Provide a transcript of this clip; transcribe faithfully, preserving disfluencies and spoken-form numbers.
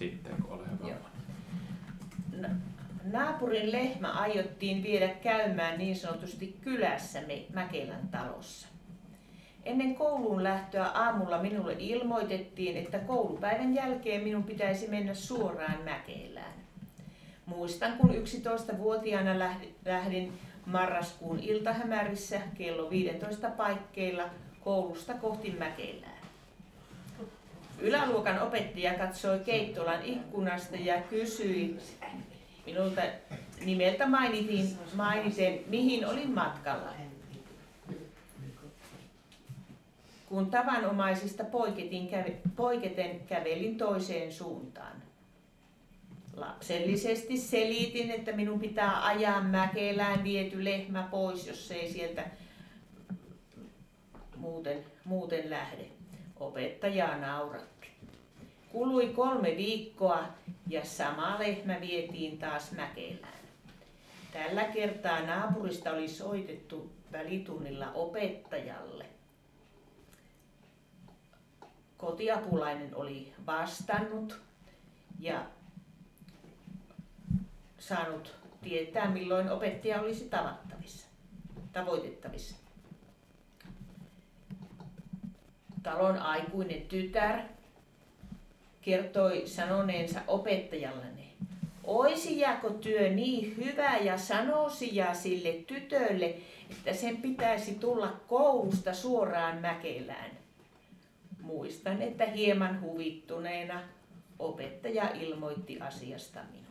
sitten, kun olen varma. Naapurin lehmä aiottiin viedä käymään niin sanotusti kylässä Mäkelän talossa. Ennen kouluun lähtöä aamulla minulle ilmoitettiin, että koulupäivän jälkeen minun pitäisi mennä suoraan Mäkelään. Muistan, kun yksitoistavuotiaana lähdin marraskuun iltahämärissä kello viisitoista paikkeilla koulusta kohti Mäkelää. Yläluokan opettaja katsoi Keittolan ikkunasta ja kysyi minulta nimeltä mainitin, mainiten, mihin olin matkalla. Kun tavanomaisista poiketin, poiketen kävelin toiseen suuntaan. Lapsellisesti selitin, että minun pitää ajaa Mäkelään viety lehmä pois, jos ei sieltä muuten, muuten lähde. Opettaja nauratti. Kului kolme viikkoa ja sama lehmä vietiin taas Mäkelään. Tällä kertaa naapurista oli soitettu välitunnilla opettajalle. Kotiapulainen oli vastannut ja saanut tietää, milloin opettaja olisi tavattavissa, tavoitettavissa. Talon aikuinen tytär kertoi sanoneensa opettajalleni: "Oisi jako työ niin hyvä ja sanoisi ja sille tytölle, että sen pitäisi tulla koulusta suoraan Mäkelään." Muistan, että hieman huvittuneena opettaja ilmoitti asiasta minulle.